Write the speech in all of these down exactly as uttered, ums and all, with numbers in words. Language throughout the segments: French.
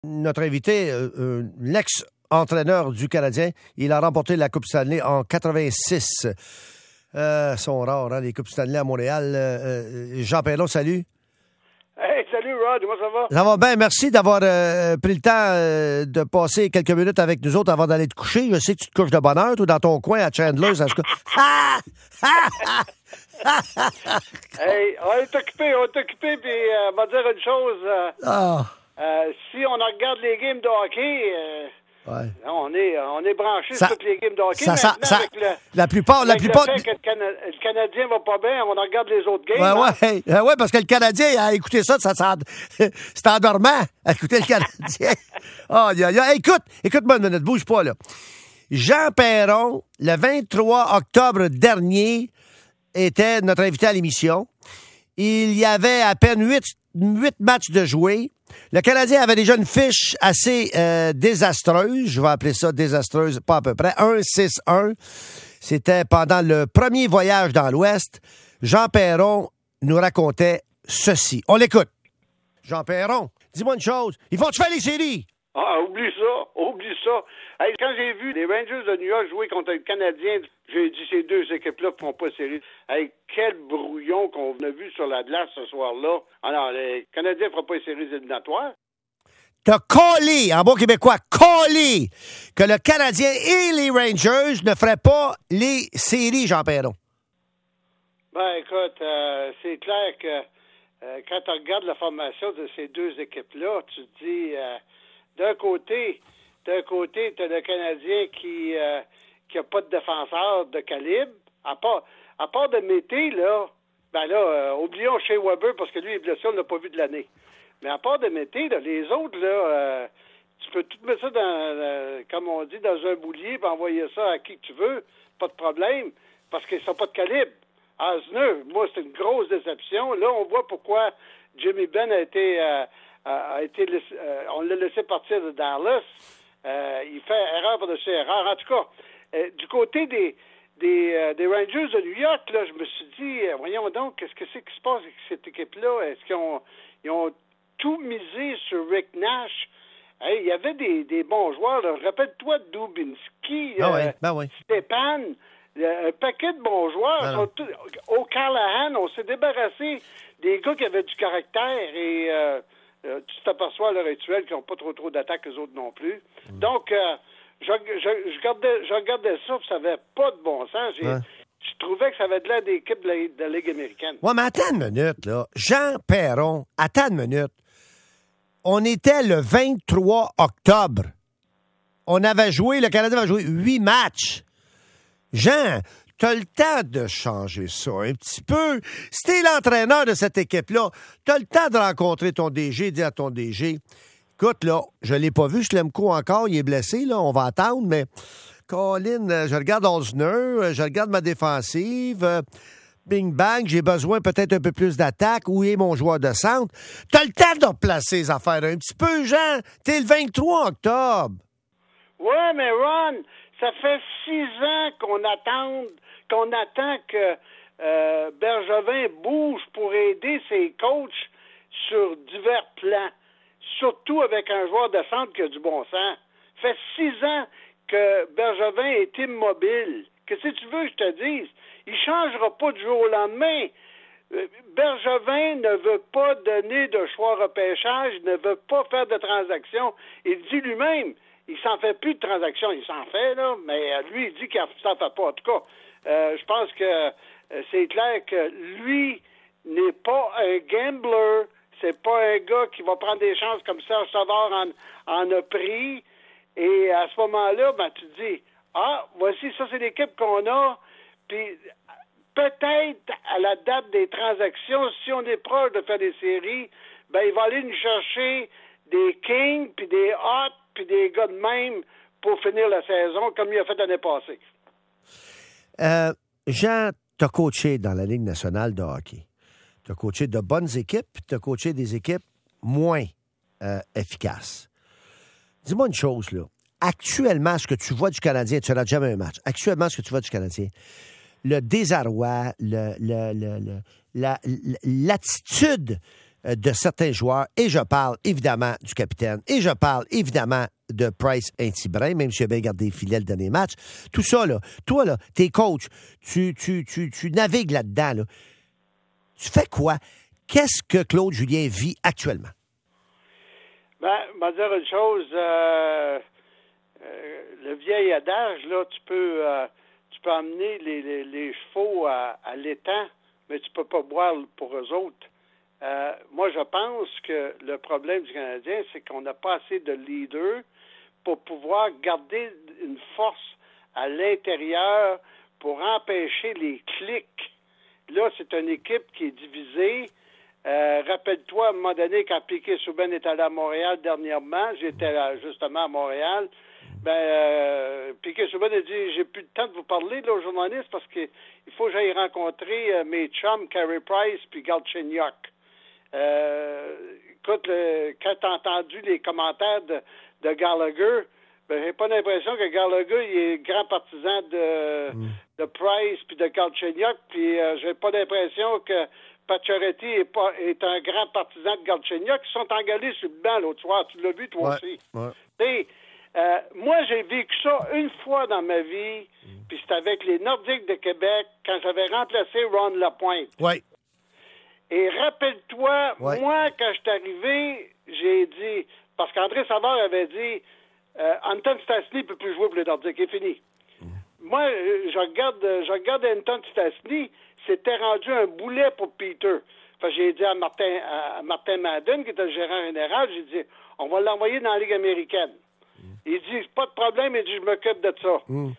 Notre invité, euh, euh, l'ex-entraîneur du Canadien, il a remporté la Coupe Stanley en quatre-vingt-six. Euh, sont rares, hein, les Coupes Stanley à Montréal. Euh, Jean Perron, salut. Hey, salut Rod, comment ça va? Ça va bien, merci d'avoir euh, pris le temps euh, de passer quelques minutes avec nous autres avant d'aller te coucher. Je sais que tu te couches de bonne heure, toi, dans ton coin à Chandler. Ça se... Hey, on est occupé, on est occupé, puis euh, on va dire une chose. Euh, ah. euh, si on regarde les games de hockey, euh, ouais. on est on est branché ça, sur toutes les games de hockey. Ça, ça, ça, avec le, la plupart, la avec plupart. Le fait que le, Cana- le Canadien va pas bien, on regarde les autres games. Ouais, hein? ouais, ouais, parce que le Canadien a écouté ça, ça, ça c'est endormant à écouter le Canadien. Oh, y a, y a, écoute, écoute-moi une minute, bouge pas là. Jean Perron, le vingt-trois octobre dernier, était notre invité à l'émission. Il y avait à peine huit, huit matchs de jouer. Le Canadien avait déjà une fiche assez euh, désastreuse. Je vais appeler ça désastreuse, pas à peu près. un six un. C'était pendant le premier voyage dans l'Ouest. Jean Perron nous racontait ceci. On l'écoute. Jean Perron, dis-moi une chose. Ils vont-tu faire les séries? Ah, oublie ça, oublie ça. Hey, quand j'ai vu les Rangers de New York jouer contre le Canadien, j'ai dit ces deux équipes-là ne font pas série. Hey, quel brouillon qu'on a vu sur la glace ce soir-là. Alors, les Canadiens ne feront pas les séries éliminatoires. T'as collé, en bon québécois, collé que le Canadien et les Rangers ne feraient pas les séries, Jean Perron. Ben, écoute, euh, c'est clair que euh, quand tu regardes la formation de ces deux équipes-là, tu te dis, euh, d'un côté, d'un côté, tu as le Canadien qui euh, qui a pas de défenseur de calibre, à part, à part de Mété, là, ben là, euh, oublions Shea Weber parce que lui, il est blessé, on ne l'a pas vu de l'année. Mais à part de Mété, là, les autres, là, euh, tu peux tout mettre ça dans, euh, comme on dit, dans un boulier, puis envoyer ça à qui tu veux, pas de problème, parce qu'ils sont pas de calibre. Asner, moi, c'est une grosse déception. Là, on voit pourquoi Jimmy Benn a été, euh, a été laissé, euh, on l'a laissé partir de Dallas. Euh, il fait erreur par-dessus erreur. En tout cas, euh, du côté des des, euh, des Rangers de New York, là, je me suis dit, euh, voyons donc, qu'est-ce que c'est qui se passe avec cette équipe-là? Est-ce qu'ils ont, ils ont tout misé sur Rick Nash? Hey, il y avait des, des bons joueurs. Là. Rappelle-toi de Dubinsky, ah euh, ouais, ben ouais. Stépan, un paquet de bons joueurs. Ben Tout, au Callahan, on s'est débarrassé des gars qui avaient du caractère et euh, euh, tu t'aperçois à l'heure actuelle qu'ils n'ont pas trop trop d'attaques, eux autres non plus. Mm. Donc, euh, je, je, je, regardais, je regardais ça, puis ça n'avait pas de bon sens. J'ai, ouais. Je trouvais que ça avait de l'air d'équipe de la, de la Ligue américaine. Ouais, mais attends une minute, là. Jean Perron, attends une minute. On était le vingt-trois octobre. On avait joué, le Canada avait joué huit matchs. Jean, t'as le temps de changer ça un petit peu. Si t'es l'entraîneur de cette équipe-là, t'as le temps de rencontrer ton D G, dire à ton D G, écoute, là, je l'ai pas vu, Schlemko encore, il est blessé, là, on va attendre, mais Colin, je regarde Osner, je regarde ma défensive, bing bang, j'ai besoin peut-être un peu plus d'attaque, où est mon joueur de centre? T'as le temps de replacer les affaires un petit peu, Jean. T'es le vingt-trois octobre. Ouais, mais Ron, ça fait six ans qu'on attend, qu'on attend que euh, Bergevin bouge pour aider ses coachs sur divers plans, surtout avec un joueur de centre qui a du bon sens. Ça fait six ans que Bergevin est immobile. Qu'est-ce que tu veux que je te dise? Il ne changera pas du jour au lendemain. Bergevin ne veut pas donner de choix repêchage, ne veut pas faire de transactions. Il dit lui-même, il s'en fait plus de transactions. Il s'en fait, là, mais lui, il dit qu'il s'en fait pas. En tout cas, euh, je pense que euh, c'est clair que lui n'est pas un gambler. C'est pas un gars qui va prendre des chances comme Serge Savard en, en a pris. Et à ce moment-là, ben, tu te dis, ah, voici, ça, c'est l'équipe qu'on a. Puis peut-être à la date des transactions, si on est proche de faire des séries, ben, il va aller nous chercher des Kings, puis des Hawks, puis des gars de même pour finir la saison, comme il a fait l'année passée. Euh, Jean, t'as coaché dans la Ligue nationale de hockey. T'as coaché de bonnes équipes, puis t'as coaché des équipes moins euh, efficaces. Dis-moi une chose, là. Actuellement, ce que tu vois du Canadien, tu n'auras jamais un match. Actuellement, ce que tu vois du Canadien, le désarroi, le, le, le, le, la, l'attitude euh, de certains joueurs, et je parle évidemment du capitaine, et je parle évidemment de Price Inti-Brin, même s'il a bien gardé les filets le dernier match. Tout ça, là, toi, là, t'es coach, tu, tu, tu, tu navigues là-dedans, là. Tu fais quoi? Qu'est-ce que Claude Julien vit actuellement? Ben, je vais dire une chose. Euh, euh, le vieil adage, là, tu peux, euh, tu peux amener les, les, les chevaux à, à l'étang, mais tu peux pas boire pour eux autres. Euh, moi, je pense que le problème du Canadien, c'est qu'on n'a pas assez de leaders pour pouvoir garder une force à l'intérieur pour empêcher les clics. Là, c'est une équipe qui est divisée. Euh, rappelle-toi, à un moment donné, quand Piquet-Souban est allé à Montréal dernièrement, j'étais là, justement à Montréal, ben, euh, Piquet-Souban a dit, j'ai plus de temps de vous parler, là, aux journalistes, parce qu'il faut que j'aille rencontrer euh, mes chums, Carey Price puis Galchenyuk. Euh, écoute, le, quand t'as entendu les commentaires de, de Gallagher, ben, j'ai pas l'impression que Gallagher il est grand partisan de, mm. de Price puis de Galchenyuk, puis euh, j'ai pas l'impression que Pacioretty est, pas, est un grand partisan de Galchenyuk. Ils sont engueulés sur le banc l'autre soir. Tu l'as vu, toi ouais, aussi. Ouais. T'sais, euh, moi, j'ai vécu ça une fois dans ma vie, mm. puis c'était avec les Nordiques de Québec, quand j'avais remplacé Ron Lapointe. Oui. Et rappelle-toi, ouais. moi, quand je suis arrivé, j'ai dit, parce qu'André Savard avait dit, euh, Anton Stastny ne peut plus jouer pour les Nordiques, c'est fini. Mm. Moi, je regarde, je regarde Anton Stastny, c'était rendu un boulet pour Peter. Enfin, j'ai dit à Martin, à Martin Madden, qui était le gérant général, j'ai dit, on va l'envoyer dans la Ligue américaine. Mm. Il dit, pas de problème, il dit, je m'occupe de ça. Mm.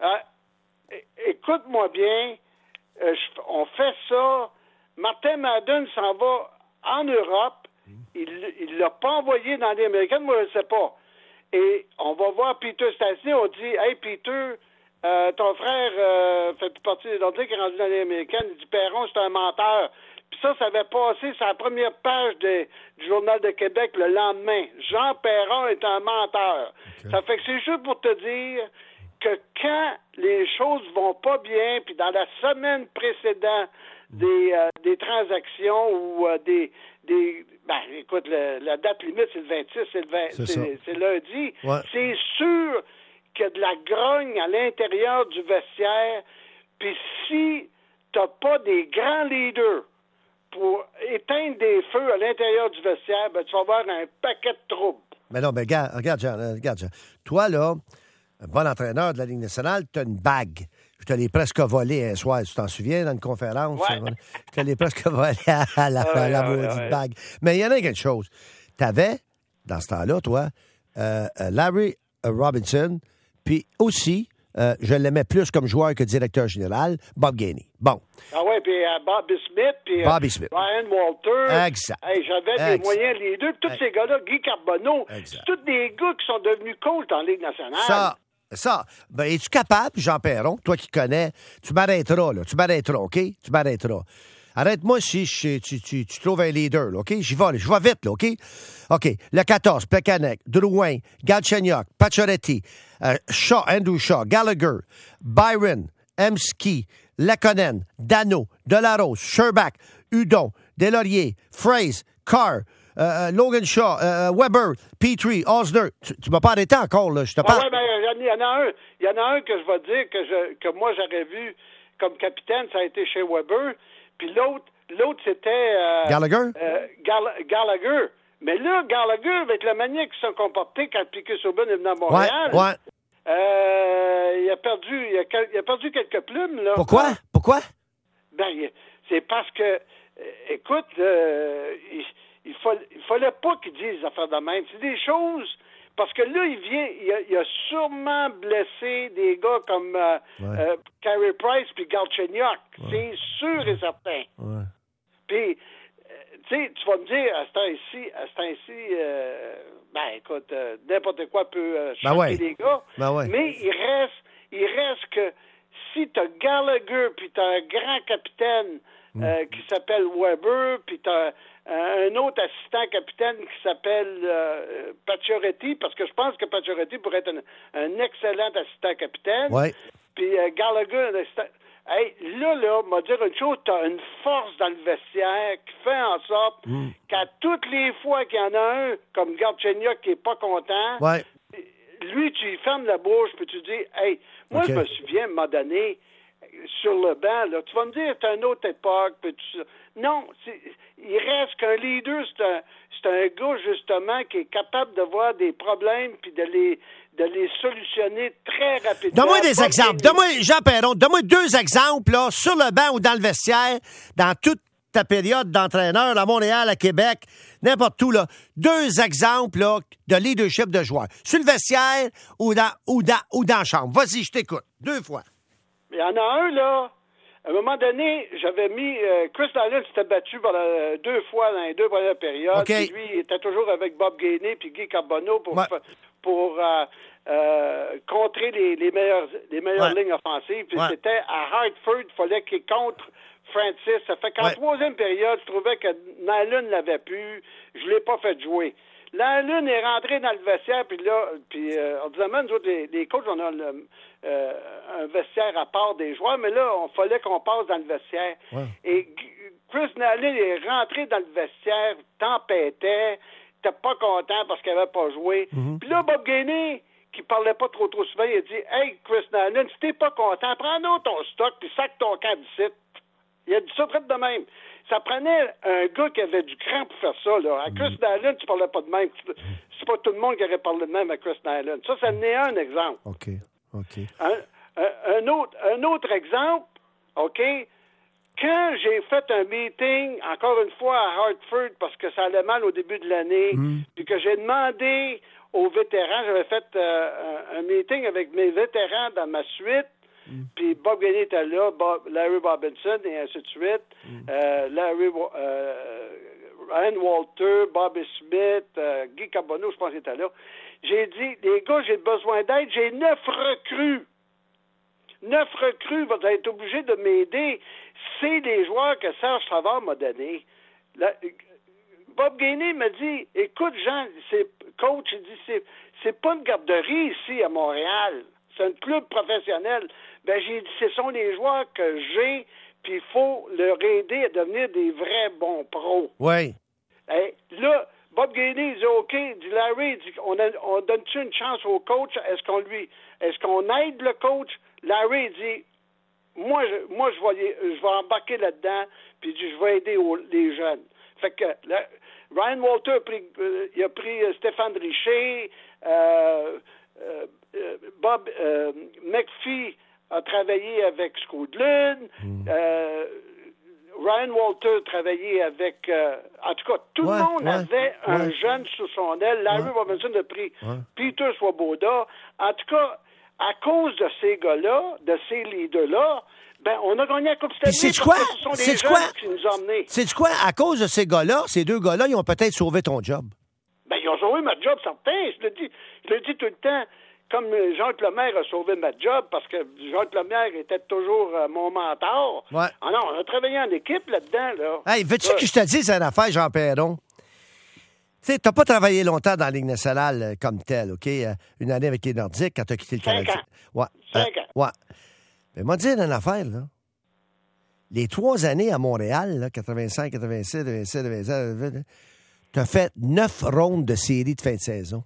Euh, écoute-moi bien, euh, je, on fait ça. Martin Madden s'en va en Europe. Mm. Il ne l'a pas envoyé dans la Ligue américaine, moi, je ne sais pas. Et on va voir Peter Stastny, on dit, hey, Peter, Euh, ton frère euh, fait plus partie des Nordiques, qui est rendu dans les américaines. Il dit Perron, c'est un menteur. Puis ça, ça avait passé sur la première page de, du Journal de Québec le lendemain. Jean Perron est un menteur. Okay. Ça fait que c'est juste pour te dire que quand les choses vont pas bien, puis dans la semaine précédente des, euh, des transactions ou euh, des, des ben écoute, le, la date limite c'est le vingt-six, c'est le vingt, c'est, c'est, c'est lundi. Ouais. C'est sûr qu'il y a de la grogne à l'intérieur du vestiaire, puis si t'as pas des grands leaders pour éteindre des feux à l'intérieur du vestiaire, ben tu vas avoir un paquet de troubles. Mais non, mais regarde, regarde, Jean, regarde, Jean. Toi, là, un bon entraîneur de la Ligue nationale, t'as une bague. Je te l'ai presque volée un soir, tu t'en souviens, dans une conférence? Ouais. Je te l'ai presque volée à la, à la ouais, maudite ouais, ouais. bague. Mais il y en a quelque chose. T'avais, dans ce temps-là, toi, euh, Larry Robinson, puis aussi, euh, je l'aimais plus comme joueur que directeur général, Bob Gainey. Bon. Ah oui, puis euh, Bobby Smith, puis euh, Smith. Ryan Walter. Exact. Hey, j'avais exact. des moyens, les deux. Tous exact. Ces gars-là, Guy Carbonneau, exact. C'est tous des gars qui sont devenus coachs en Ligue nationale. Ça, ça. Ben, es-tu capable, Jean Perron, toi qui connais, tu m'arrêteras, là. Tu m'arrêteras, OK? Tu m'arrêteras. Arrête-moi si je, tu, tu, tu trouves un leader, là, OK? J'y vais, je vais vite, là, OK? OK. Le quatorze, Plekanec, Drouin, Galchenyuk, Pacioretty, euh, Shaw, Andrew Shaw, Gallagher, Byron, Emski, Lekonen, Dano, Delarose, Sherbach, Hudon, Deslauriers, Fraze, Carr, euh, Logan Shaw, euh, Weber, Petrie, Osner. Tu, tu m'as pas arrêté encore, là. Je te parle. Ah ouais, ben, il y en a un. Il y en a un que je vais dire que, je, que moi, j'aurais vu comme capitaine, ça a été chez Weber. Puis l'autre, l'autre c'était... Euh, Gallagher? Euh, Gall- Gallagher. Mais là, Gallagher, avec la manière qu'ils sont comportés quand Piquet-Souban est venu à Montréal, ouais, ouais. Euh, il a perdu il a, il a perdu quelques plumes. Là. Pourquoi? Ah. Pourquoi? Ben, c'est parce que, euh, écoute, euh, il, il, fallait, il fallait pas qu'ils disent des affaires de même. C'est des choses... Parce que là, il vient, il a, il a sûrement blessé des gars comme euh, ouais. euh, Carey Price puis Galchenyuk. Ouais. C'est sûr et certain. Ouais. Puis, euh, tu sais, tu vas me dire, à ce temps-ci, à ce temps-ci, euh, ben écoute, euh, n'importe quoi peut euh, choquer ben ouais. les gars. Ben ouais. Mais il reste, il reste que si t'as Gallagher puis t'as un grand capitaine mm. euh, qui s'appelle Weber puis t'as un autre assistant capitaine qui s'appelle euh, Pacioretty, parce que je pense que Pacioretty pourrait être un, un excellent assistant capitaine. Ouais. Puis euh, Gallagher, Hey, là, là, m'a dire une chose, t'as une force dans le vestiaire qui fait en sorte mm. qu'à toutes les fois qu'il y en a un, comme Galchenyuk, qui est pas content, ouais. lui, tu lui fermes la bouche, puis tu dis, hey, moi, okay. je me souviens, à un moment donné, sur le banc, là, tu vas me dire, c'est une autre époque, puis tout ça. Non, c'est, il reste qu'un leader, c'est un, c'est un gars, justement, qui est capable de voir des problèmes, puis de les... de les solutionner très rapidement. Donne-moi des exemples. Donne-moi, Jean Perron, donne-moi deux exemples, là, sur le banc ou dans le vestiaire, dans toute ta période d'entraîneur à Montréal, à Québec, n'importe où, là. Deux exemples, là, de leadership de joueurs. Sur le vestiaire ou dans, ou dans, ou dans la chambre. Vas-y, je t'écoute. Deux fois. Il y en a un, là. À un moment donné, j'avais mis... Euh, Chris Allen s'était battu par la, deux fois dans les deux premières périodes. Okay. Puis lui, il était toujours avec Bob Gainey puis Guy Carbonneau pour... Ouais. pour euh, euh, contrer les, les meilleures, les meilleures ouais. lignes offensives. Puis ouais. c'était à Hartford, il fallait qu'il contre Francis. Ça fait qu'en ouais. troisième période, je trouvais que Nylon l'avait pu. Je l'ai pas fait jouer. Nylon est rentré dans le vestiaire, puis là, puis euh, on disait même, nous autres, les, les coachs, on a le, euh, un vestiaire à part des joueurs, mais là, il fallait qu'on passe dans le vestiaire. Ouais. Et Chris Nylon est rentré dans le vestiaire, tempêtait, t'es pas content parce qu'il avait pas joué. Mm-hmm. Puis là, Bob Gainey, qui parlait pas trop trop souvent, il a dit « Hey, Chris Nylon, si t'es pas content, prends-nous ton stock puis sac ton camp d'ici. » Il a dit ça très de même. Ça prenait un gars qui avait du cran pour faire ça, là. À Chris mm-hmm. Nylon, tu parlais pas de même. C'est pas tout le monde qui aurait parlé de même à Chris Nylon. Ça, ça n'est un exemple. OK. OK. Un, un, un, autre, un autre exemple, OK, quand j'ai fait un meeting, encore une fois à Hartford, parce que ça allait mal au début de l'année, mm. puis que j'ai demandé aux vétérans, j'avais fait euh, un, un meeting avec mes vétérans dans ma suite, mm. puis Bob Gainey était là, Bob, Larry Robinson, et ainsi de suite, mm. euh, Larry, euh, Ryan Walter, Bobby Smith, euh, Guy Carbonneau, je pense qu'il était là. J'ai dit, les gars, j'ai besoin d'aide, j'ai neuf recrues. Neuf recrues, vous allez être obligés de m'aider. C'est des joueurs que Serge Savard m'a donné. La, Bob Gainey m'a dit, écoute, Jean, c'est coach, il dit, c'est, c'est pas une garderie ici à Montréal. C'est un club professionnel. Ben, j'ai dit, ce sont les joueurs que j'ai, puis il faut leur aider à devenir des vrais bons pros. Oui. Et là, Bob Gainey, il dit, OK, il dit, Larry, il dit, on, a, on donne-tu une chance au coach? Est-ce qu'on lui, est-ce qu'on aide le coach? Larry, il dit, moi, je, moi, je vais, je vais embarquer là-dedans, puis il dit, je vais aider aux, les jeunes. Fait que, là, Ryan Walter a pris, euh, il a pris euh, Stéphane Richer, euh, euh, Bob euh, McPhee a travaillé avec Scoodlin, mm. euh, Ryan Walter a travaillé avec... Euh, en tout cas, tout ouais, le monde ouais, avait ouais. un jeune sous son aile. Larry ouais. Robinson a pris ouais. Peter Swoboda. En tout cas, à cause de ces gars-là, de ces leaders-là, ben, on a gagné la Coupe Stanley parce quoi? que ce sont c'est les jeunes quoi? qui nous ont emmenés. C'est quoi? À cause de ces gars-là, ces deux gars-là, ils ont peut-être sauvé ton job. Ben, ils ont sauvé ma job, certain. Je le dis, je le dis tout le temps. Comme Jean-Claude Lemaire a sauvé ma job parce que Jean-Claude Lemaire était toujours euh, mon mentor. Ouais. Ah non, on a travaillé en équipe là-dedans, là. Hey, veux-tu ouais. que je te dise une affaire, Jean Perron? Tu sais, t'as pas travaillé longtemps dans la Ligue nationale comme telle, OK? Une année avec les Nordiques quand t'as quitté le Canada. Cinq ans. Ouais. Cinq euh, ans. Ouais. Mais moi, dire une affaire, là. Les trois années à Montréal, là, quatre-vingt-cinq, quatre-vingt-six, quatre-vingt-sept, quatre-vingt-sept, t'as fait neuf rondes de séries de fin de saison.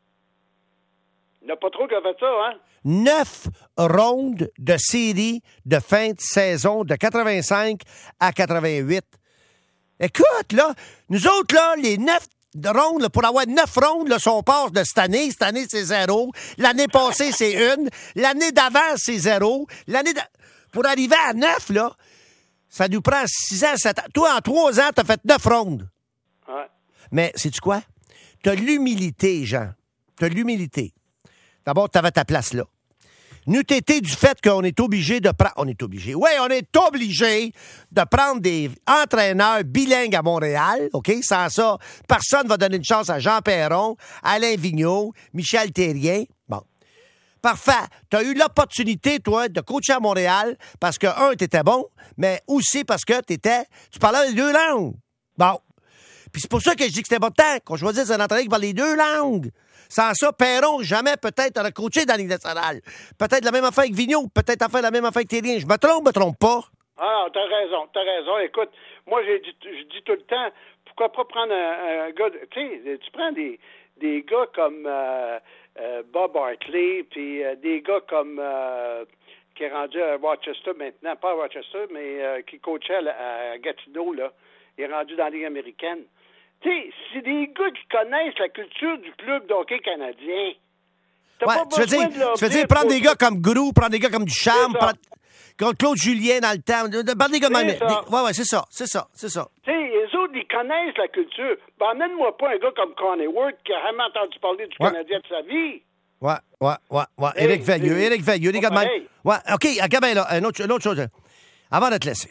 Il n'y a pas trop qui a fait ça, hein? Neuf rondes de séries de fin de saison de quatre-vingt-cinq à quatre-vingt-huit. Écoute, là, nous autres, là, les neuf rondes, là, pour avoir neuf rondes, là, si on passe de cette année, cette année, c'est zéro. L'année passée, c'est une. L'année d'avant, c'est zéro. L'année de... Pour arriver à neuf, là, ça nous prend six ans, sept ans. Toi, en trois ans, t'as fait neuf rondes. Ouais. Mais, sais-tu quoi? T'as l'humilité, Jean. T'as l'humilité. D'abord, tu avais ta place là. N'eût été du fait qu'on est obligé de prendre... On est obligé. Oui, on est obligé de prendre des entraîneurs bilingues à Montréal, OK? Sans ça, personne ne va donner une chance à Jean Perron, Alain Vigneault, Michel Thérien. Bon. Parfait. Tu as eu l'opportunité, toi, de coacher à Montréal parce que, un, tu étais bon, mais aussi parce que t'étais, tu parlais les deux langues. Bon. Puis c'est pour ça que je dis que c'est important qu'on choisisse un entraîneur qui parle les deux langues. Sans ça, Perron, jamais peut-être aurait coaché dans la Ligue nationale. Peut-être la même affaire avec Vigneault, peut-être faire la même affaire avec Thérien. Je me trompe, je me trompe pas? Ah, t'as raison, t'as raison. Écoute, moi, j'ai dit, je dis tout le temps, pourquoi pas prendre un, un gars... Tu sais, tu prends des, des gars comme euh, euh, Bob Hartley, puis euh, des gars comme... Euh, qui est rendu à Rochester maintenant, pas à Rochester, mais euh, qui coachait à, à Gatineau, là. Il est rendu dans la Ligue américaine. Tu sais, c'est des gars qui connaissent la culture du club d'hockey canadien. T'as Ouais, pas tu veux besoin dire, de leur tu veux dire dire prendre pour- des gars comme Grou, prendre des gars comme Ducharme, C'est ça. prendre comme Claude Julien dans le temps. de- de- Prendre des gars C'est même. ça. des- Ouais, ouais, c'est ça, c'est ça, c'est ça. Tu sais, les autres, ils connaissent la culture. Ben, amène-moi pas un gars comme Connie Ward qui a jamais entendu parler du Ouais. Canadien de sa vie. Ouais, ouais, ouais, ouais. Hey, Éric Veilleux, c'est- Éric Veilleux, des pas gars de même. pareil. Ouais, OK, regarde bien là, une autre, une autre chose. Avant de te laisser.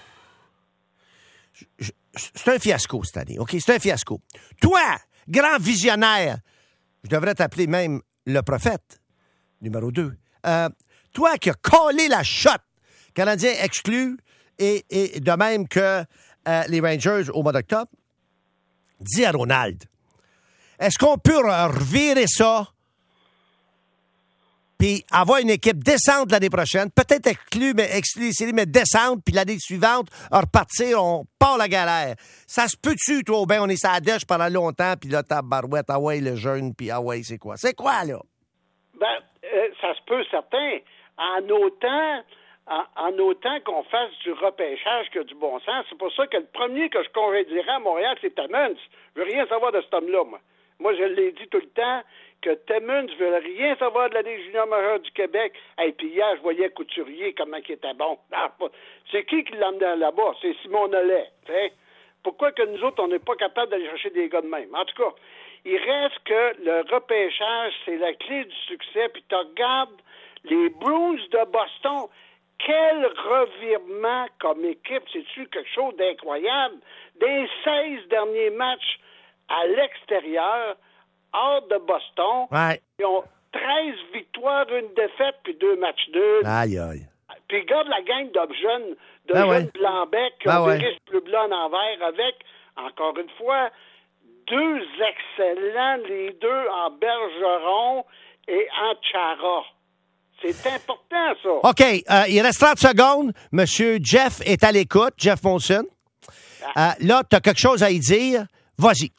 Je- je- C'est un fiasco cette année, OK? C'est un fiasco. Toi, grand visionnaire, je devrais t'appeler même le prophète, numéro deux. Euh, toi qui as collé la shot, Canadien exclu, et, et de même que euh, les Rangers au mois d'octobre, dis à Ronald, est-ce qu'on peut re- revirer ça puis avoir une équipe décente l'année prochaine, peut-être exclue, mais exclue les séries, mais décente, puis l'année suivante, repartir, on part la galère. Ça se peut-tu, toi, ou bien on est sur la dèche pendant longtemps, puis là, ta barouette, ah ouais, le jeune, puis ah ouais, c'est quoi? C'est quoi, là? Ben, euh, ça se peut, certain. En autant, en, en autant qu'on fasse du repêchage que du bon sens. C'est pour ça que le premier que je congédierais à Montréal, c'est Timmons. Je veux rien savoir de cet homme-là, moi. Moi, je l'ai dit tout le temps, que Timmons veut rien savoir de la Ligue junior majeure du Québec. Et puis hier, je voyais Couturier, comment il était bon. Ah, pas- c'est qui qui l'a amené là-bas? C'est Simon Nollet, tu sais. Pourquoi que nous autres, on n'est pas capable d'aller chercher des gars de même? En tout cas, il reste que le repêchage, c'est la clé du succès. Puis tu regardes les Bruins de Boston. Quel revirement comme équipe. C'est-tu quelque chose d'incroyable? Des seize derniers matchs à l'extérieur, hors de Boston, Ouais. ils ont treize victoires, une défaite, puis deux matchs nuls. Aïe, aïe. Puis regarde la gang de jeunes, de Ah jeunes ouais. blancs-becs qui Ah ont ouais. des risques plus blancs en envers avec, encore une fois, deux excellents leaders en Bergeron et en Chara. C'est important, ça. OK, euh, il reste trente secondes. Monsieur Jeff est à l'écoute, Jeff Monson. Euh, là, tu as quelque chose à y dire. Vas-y.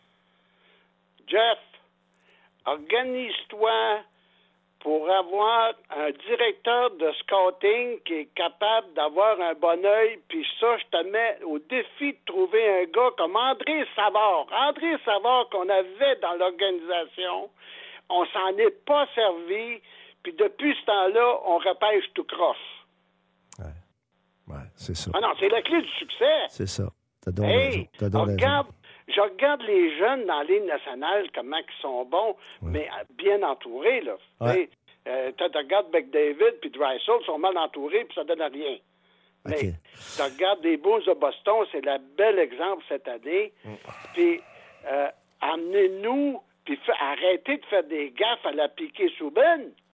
Jeff, organise-toi pour avoir un directeur de scouting qui est capable d'avoir un bon œil, puis ça, je te mets au défi de trouver un gars comme André Savard. André Savard qu'on avait dans l'organisation, on s'en est pas servi, puis depuis ce temps-là, on repêche tout croche. Ouais, c'est ça. Ah non, c'est la clé du succès. C'est ça. T'as donc Hey, raison. T'as donc raison. regarde, je regarde les jeunes dans la Ligue nationale, comment ils sont bons, mais euh, bien entourés, là. Ouais. Euh, tu regardes McDavid puis Drysdale, sont mal entourés, puis ça donne rien. Mais OK. tu regardes les Bulls de Boston, c'est le bel exemple cette année. Puis euh, amenez-nous, puis fa- arrêtez de faire des gaffes à la piquer Souben.